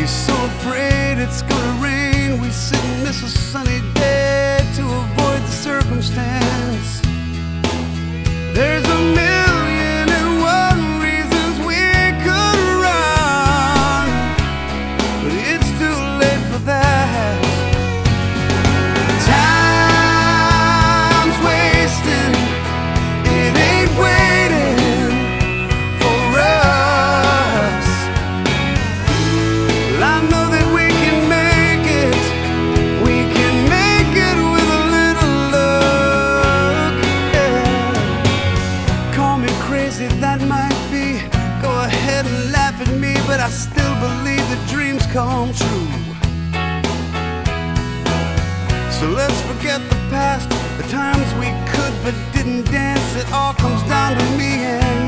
He's so afraid it's gonna rain. We sit and miss a sunny day to avoid the circumstance. There's a million and one reasons we could run, but it's too late for that. Time's wasting, it ain't waiting for us. Well, I know that we can make it. We can make it with a little luck, yeah. Call me crazy, that might be. Go ahead and laugh at me, but I still believe that dreams come true. So let's forget the past, the times we could but didn't dance. It all comes down to me and